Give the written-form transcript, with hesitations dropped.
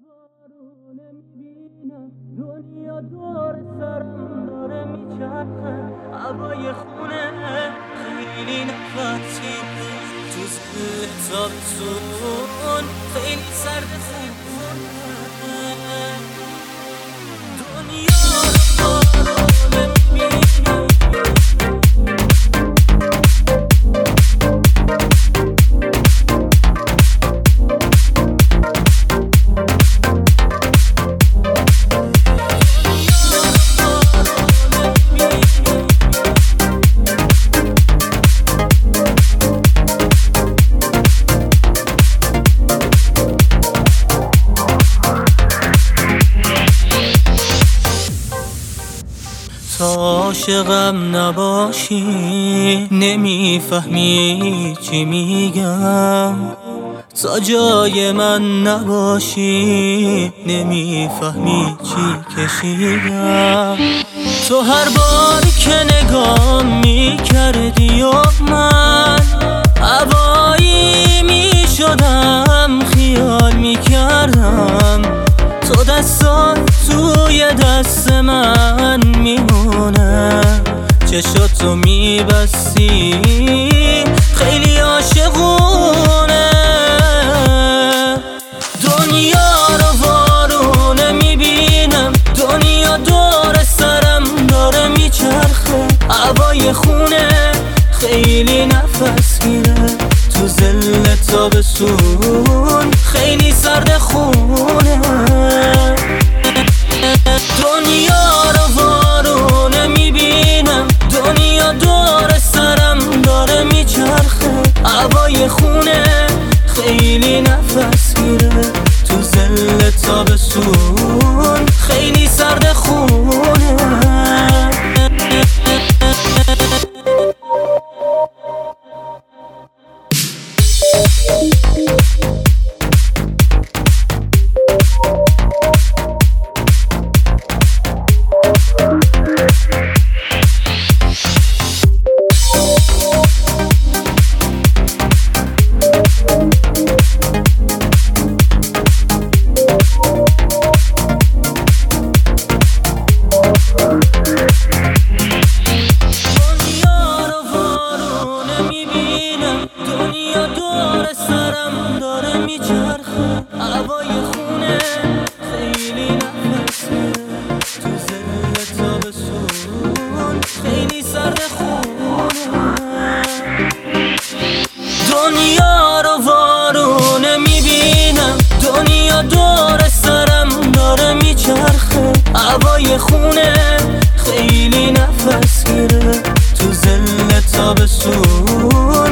دنیا دور سرم داره میچرخه، هوای خونه خیلی نفسی تو زل تابستون، خیلی سرد خونه دنیا رو بارونه میبینم. تا عاشقم نباشی نمیفهمی چی میگم، تا جای من نباشی نمیفهمی چی کشیدم. تو هر باری که نگام میکردی و من هوایی میشدم، خیال میکردم تو دستات توی دست من میمونه، چشاتو میبستی خیلی عاشقونه. دنیا رو وارونه میبینم، دنیا دور سرم داره میچرخه، هوای خونه خیلی نفس میره تو زل تابستون، خیلی سرد خونه. دنیا رو وارونه میبینم، دنیا دور سرم داره میچرخه، هوای خونه خیلی نفس میره تو زل تابستون، خیلی سرد خونه. دنیا دور سرم داره میچرخه، هوای خونه خیلی نفس میره تو زل تابستون، خیلی سرد خونه. دنیا رو وارونه میبینم، دنیا دور سرم داره میچرخه، هوای خونه خیلی نفس میره تو زل تابستون،